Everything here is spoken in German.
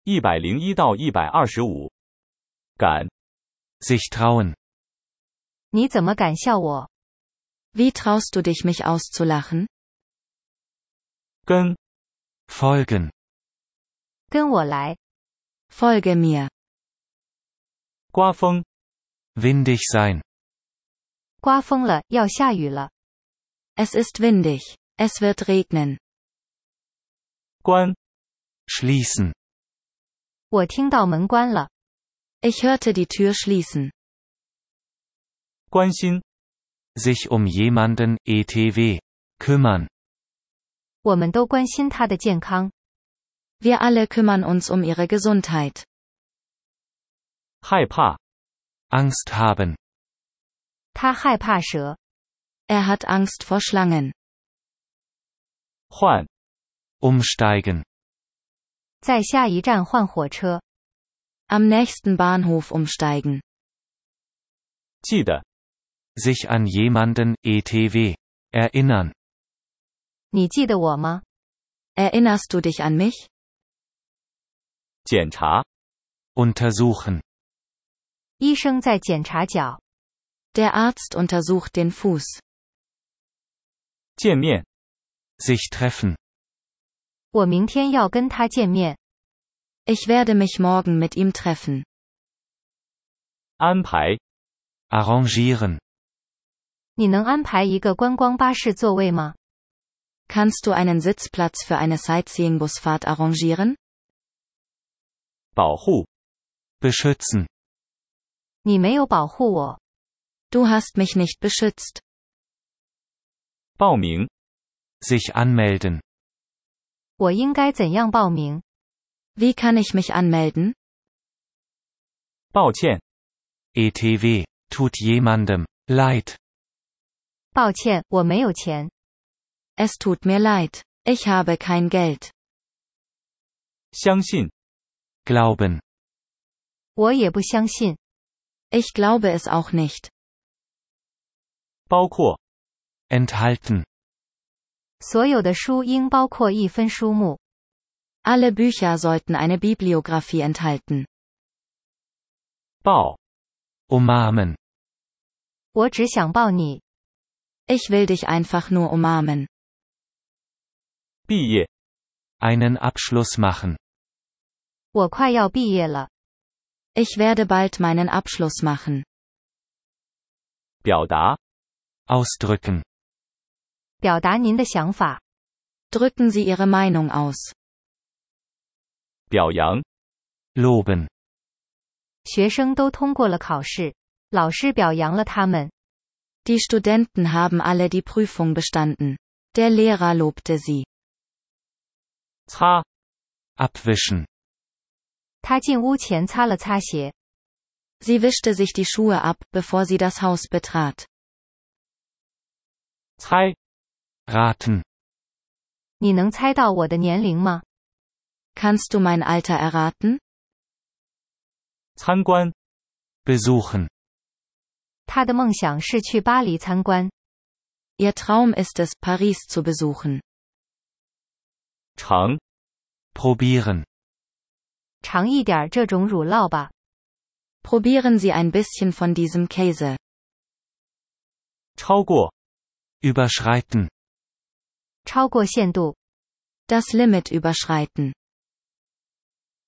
101到125。敢。 Sich trauen. 你怎么敢笑我？ Wie traust du dich mich auszulachen? 跟。 Folgen. 跟我来。 Folge mir. 刮风。 Windig sein. 刮风了，要下雨了。 Es ist windig. Es wird regnen. 关。 Schließen. 我听到门关了。 Ich hörte die Tür schließen. 关心。 Sich jemanden, etc. kümmern. 我们都关心他的健康。 Wir alle kümmern uns ihre Gesundheit. 害怕。 Angst haben. 他害怕蛇。 Er hat Angst vor Schlangen. 换。 Umsteigen. 在下一站换火车。 Am nächsten Bahnhof umsteigen. 记得。 Sich an jemanden, etc. erinnern. 你记得我吗？ Erinnerst du dich an mich? 检查。 Untersuchen. 医生在检查脚。 Der Arzt untersucht den Fuß. 见面。 Sich treffen. 我明天要跟他见面。 Ich werde mich morgen mit ihm treffen. 安排。 Arrangieren. 你能安排一个观光巴士座位吗？ Kannst du einen Sitzplatz für eine Sightseeing-Busfahrt arrangieren? 保护。 Beschützen. 你没有保护我。 Du hast mich nicht beschützt. 报名。 Sich anmelden. 我应该怎样报名？ Wie kann ich mich anmelden? 抱歉。 etc. tut jemandem leid. 抱歉，我没有钱。 Es tut mir leid. Ich habe kein Geld. 相信。 Glauben. 我也不相信。 Ich glaube es auch nicht. 包括。 Enthalten. 所有的书应包括一分书目。 Alle Bücher sollten eine Bibliografie enthalten. 抱。 Umarmen. 我只想抱你。 Ich will dich einfach nur umarmen. 毕业。 Einen Abschluss machen. 我快要毕业了。 Ich werde bald meinen Abschluss machen. 表达。 Ausdrücken. 表达您的想法。 Drücken Sie Ihre Meinung aus. 表扬。 Loben. 学生都通过了考试，老师表扬了他们。 Die Studenten haben alle die Prüfung bestanden. Der Lehrer lobte sie. 擦。 Abwischen. 他进屋前擦了擦鞋。 Sie wischte sich die Schuhe ab, bevor sie das Haus betrat. 猜。 Raten. 你能猜到我的年龄吗？ Kannst du mein Alter erraten? 参观。 Besuchen. 他的梦想是去巴黎参观。 Ihr Traum ist es, Paris zu besuchen. 尝。 Probieren. 尝一点这种乳酪吧。 Probieren Sie ein bisschen von diesem Käse. 超过。 Überschreiten. 超过限度。 Das Limit überschreiten.